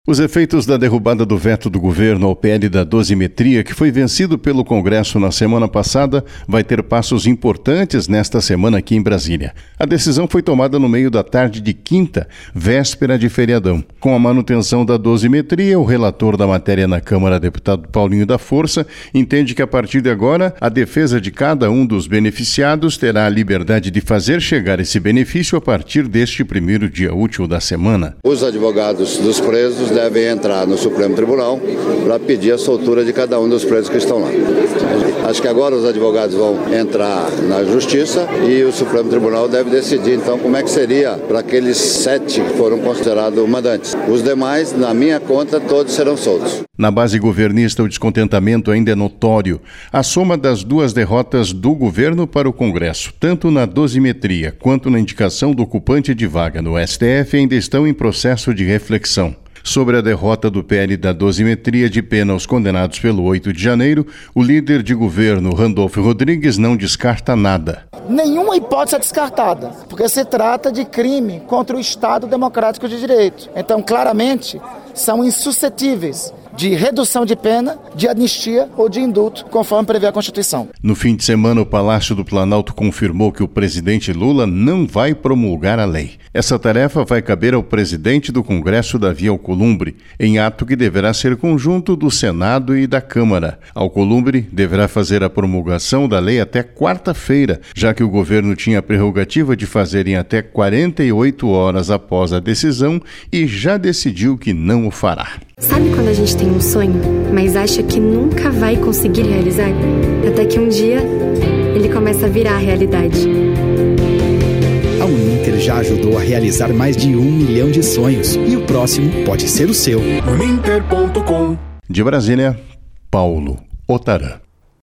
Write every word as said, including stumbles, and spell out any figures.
Os efeitos da derrubada do veto do governo ao P L da dosimetria, que foi vencido pelo Congresso na semana passada, vai ter passos importantes nesta semana aqui em Brasília. A decisão foi tomada no meio da tarde de quinta, véspera de feriadão. Com a manutenção da dosimetria, o relator da matéria na Câmara, deputado Paulinho da Força, entende que a partir de agora, a defesa de cada um dos beneficiados terá a liberdade de fazer chegar esse benefício a partir deste primeiro dia útil da semana. Os advogados dos presos devem entrar no Supremo Tribunal para pedir a soltura de cada um dos presos que estão lá. Acho que agora os advogados vão entrar na Justiça e o Supremo Tribunal deve decidir, então, como é que seria para aqueles sete que foram considerados mandantes. Os demais, na minha conta, todos serão soltos. Na base governista, o descontentamento ainda é notório. A soma das duas derrotas do governo para o Congresso, tanto na dosimetria quanto na indicação do ocupante de vaga no S T F, ainda estão em processo de reflexão. Sobre a derrota do P L da dosimetria de pena aos condenados pelo oito de janeiro, o líder de governo, Randolfo Rodrigues, não descarta nada. Nenhuma hipótese é descartada, porque se trata de crime contra o Estado Democrático de Direito. Então, claramente, são insuscetíveis de redução de pena, de anistia ou de indulto, conforme prevê a Constituição. No fim de semana, o Palácio do Planalto confirmou que o presidente Lula não vai promulgar a lei. Essa tarefa vai caber ao presidente do Congresso, Davi Alcolumbre, em ato que deverá ser conjunto do Senado e da Câmara. Alcolumbre deverá fazer a promulgação da lei até quarta-feira, já que o governo tinha a prerrogativa de fazer em até quarenta e oito horas após a decisão e já decidiu que não o fará. Sabe quando a gente tem um sonho, mas acha que nunca vai conseguir realizar? Até que um dia, ele começa a virar realidade. A Uninter já ajudou a realizar mais de um milhão de sonhos. E o próximo pode ser o seu. Uninter ponto com. De Brasília, Paulo Otarã.